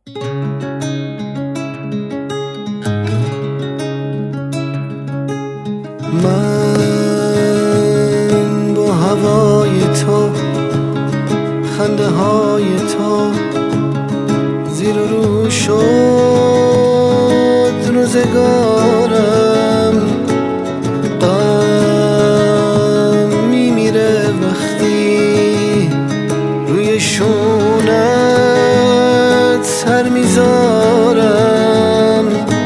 من با هوای تو، خنده های تو زیر و رو شد روزگارم. غم میمیره وقتی روی شونت سر میذارم.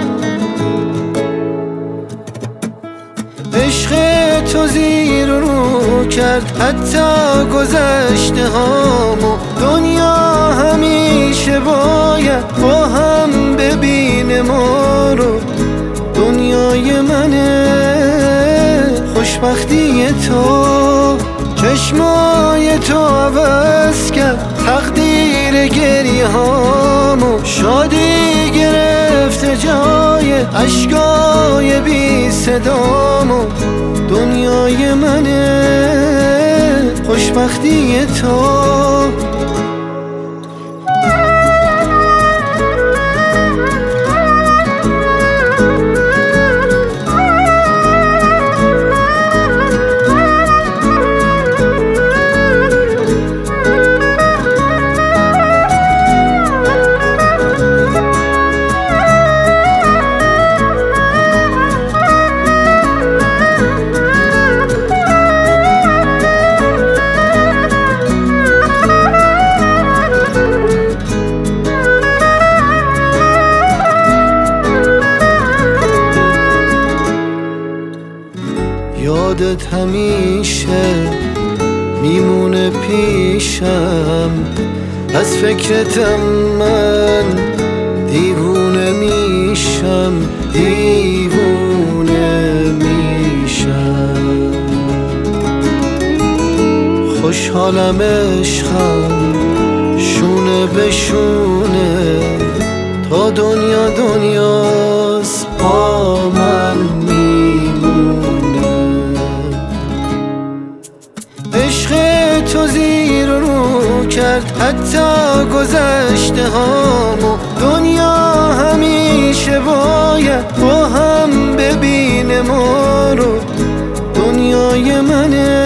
عشق تو زیر و رو کرد حتی گذشته هامو. دنیا همیشه باید با هم ببینه ما رو. دنیای منه خوشبختی تو، چشمای تو عوض کرد تقدیر گریه هامو. شادی گرفته جای اشکای بی صدامو. دنیای منه خوشبختی تو. یادت همیشه میمونه پیشم. از فکرتم من دیوونه میشم، دیوونه میشم. خوشحالم عشقم شونه به شونه، تا دنیا دنیاست با من میمونه. عشق تو زیر و رو کرد حتی گذشته هامو. دنیا همیشه باید با هم ببینه ما رو. دنیای منه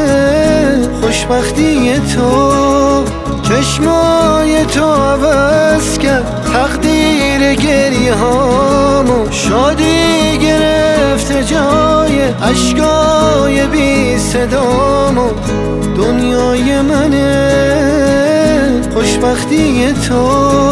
خوشبختی تو، چشمای تو عوض کرد تقدیر گریه هامو. شادی گرفته جای اشکای بی صدامو. دنیای منه خوشبختی تو.